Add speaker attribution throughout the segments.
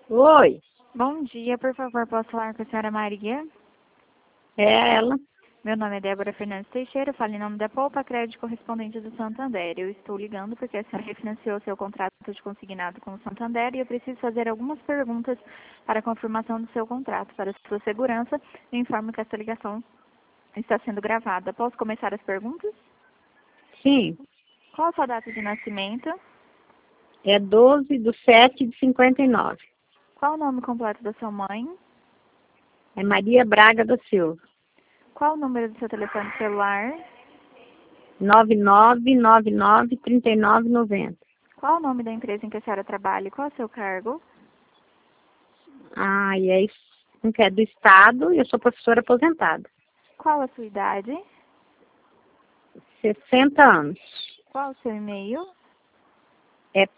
Speaker 1: Oi,
Speaker 2: Bom dia, por favor, posso falar com a senhora Maria?
Speaker 1: é ela.
Speaker 2: Meu nome é Débora Fernandes Teixeira, falo em nome da Poupa Crédito correspondente do Santander. Eu estou ligando porque a senhora refinanciou seu contrato de consignado com o Santander e eu preciso fazer algumas perguntas para a confirmação do seu contrato. Para sua segurança, eu informo que esta ligação está sendo gravada. Posso começar as perguntas?
Speaker 1: Sim,
Speaker 2: Qual a sua data de nascimento?
Speaker 1: é 12/7/59.
Speaker 2: Qual o nome completo da sua mãe?
Speaker 1: É Maria Braga da Silva.
Speaker 2: Qual o número do seu telefone celular?
Speaker 1: 9999-3990.
Speaker 2: Qual o nome da empresa em que a senhora trabalha e qual é o seu cargo?
Speaker 1: Ah, e é isso. Que é do Estado e eu sou professora aposentada.
Speaker 2: Qual a sua idade?
Speaker 1: 60 anos.
Speaker 2: Qual o seu e-mail?
Speaker 1: É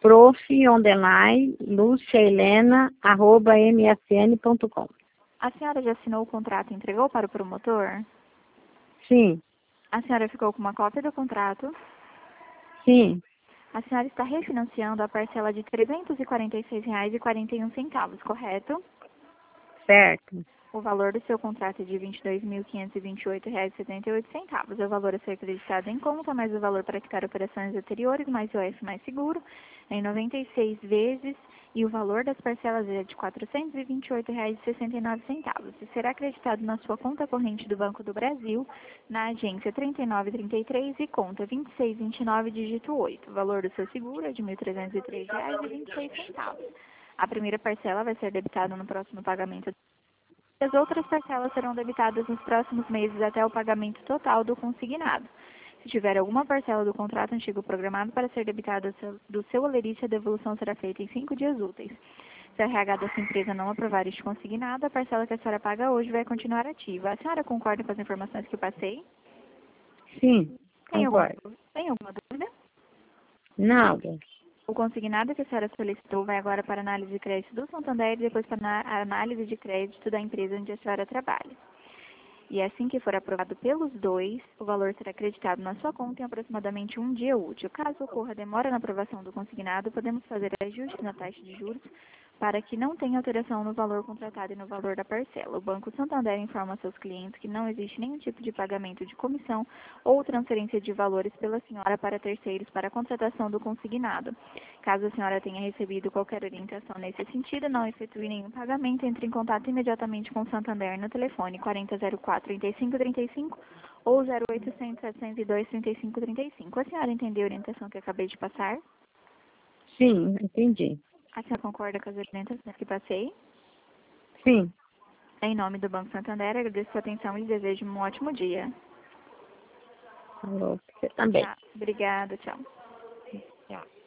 Speaker 1: prof.luciahelena@msn.com.
Speaker 2: A senhora já assinou o contrato e entregou para o promotor?
Speaker 1: Sim,
Speaker 2: A senhora ficou com uma cópia do contrato?
Speaker 1: sim,
Speaker 2: A senhora está refinanciando a parcela de R$ 346,41, correto?
Speaker 1: certo.
Speaker 2: O valor do seu contrato é de R$ 22.528,78. É o valor a ser acreditado em conta, mais o valor para quitar operações anteriores, mais o F mais seguro, em 96 vezes, e o valor das parcelas é de R$ 428,69. E será acreditado na sua conta corrente do Banco do Brasil, na agência 3933 e conta 2629, dígito 8. O valor do seu seguro é de R$ 1.303,26. A primeira parcela vai ser debitada no próximo pagamento. As outras parcelas serão debitadas nos próximos meses até o pagamento total do consignado. Se tiver alguma parcela do contrato antigo programado para ser debitada do seu alerite, a devolução será feita em 5 dias úteis. Se a RH da sua empresa não aprovar este consignado, a parcela que a senhora paga hoje vai continuar ativa. A senhora concorda com as informações que eu passei?
Speaker 1: Sim, concordo.
Speaker 2: Tem alguma dúvida?
Speaker 1: Não,
Speaker 2: O consignado que a senhora solicitou vai agora para a análise de crédito do Santander e depois para a análise de crédito da empresa onde a senhora trabalha. E assim que for aprovado pelos dois, o valor será acreditado na sua conta em aproximadamente um dia útil. Caso ocorra demora na aprovação do consignado, podemos fazer ajustes na taxa de juros para que não tenha alteração no valor contratado e no valor da parcela. O Banco Santander informa seus clientes que não existe nenhum tipo de pagamento de comissão ou transferência de valores pela senhora para terceiros para a contratação do consignado. Caso a senhora tenha recebido qualquer orientação nesse sentido, não efetue nenhum pagamento, entre em contato imediatamente com o Santander no telefone 4004-3535 ou 0800-702-3535. A senhora entendeu a orientação que eu acabei de passar?
Speaker 1: sim, entendi.
Speaker 2: A senhora concorda com as orientações que passei?
Speaker 1: Sim,
Speaker 2: Em nome do Banco Santander, agradeço sua atenção e desejo um ótimo dia.
Speaker 1: falou, você também.
Speaker 2: Tá, obrigada, tchau.
Speaker 1: Tchau.